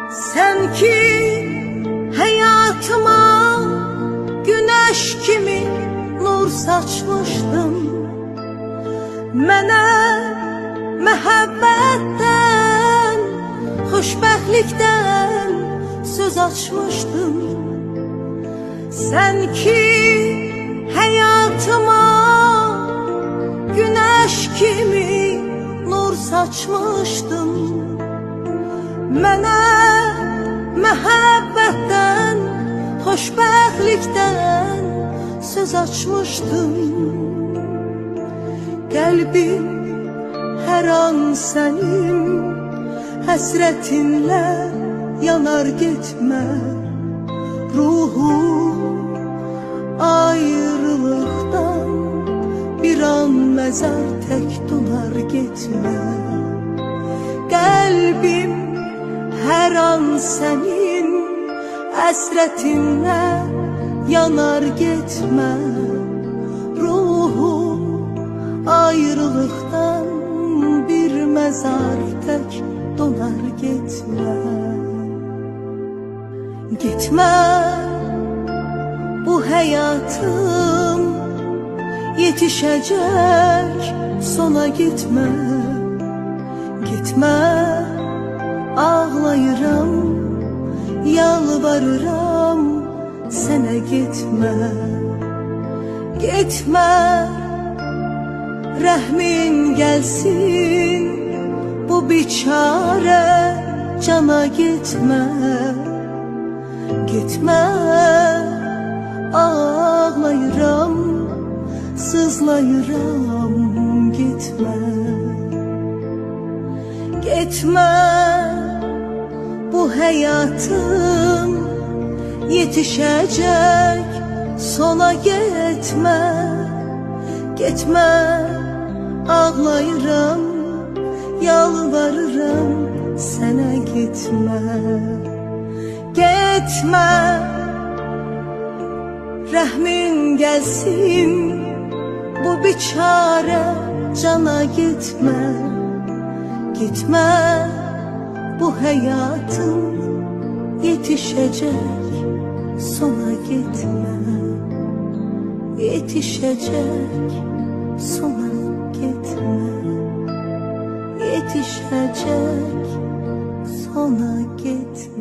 Sen ki hayatıma güneş kimi nur saçmışdın, mənə məhəbbətdən, xoşbəxtlikdən söz açmışdın. Sen ki hayatıma güneş kimi nur saçmışdın, mənə məhəbbətdən, xoşbəxtlikdən söz açmışdın. Qəlbim hər an sənin həsrətinlə yanar getmə. Ruhum ayrılıqdan bir an məzar tək donar getmə. Qəlbim hər an sənin həsrətinlə yanar getmə. Ruhum ayrılıqdan bir məzar tək donar getmə. Gitmə, bu həyatım yetişəcək sona. Gitmə, gitmə, ağlayıram, yalvarıram sənə. Gitmə, gitmə, rəhmin gəlsin bu biçarə cana. Gitmə, gitmə, ağlayıram, sızlayıram. Gitmə, gitmə, bu həyatım yetişəcək sona. Gitmə, gitmə, ağlayıram, yalvarıram sənə. Gitmə, gitmə, rəhmin gəlsin bu biçarə cana. Gitmə, gitmə, bu həyatım yetişəcək sona. Gitmə, yetişəcək sona. Gitmə, yetişəcək sona. Gitmə.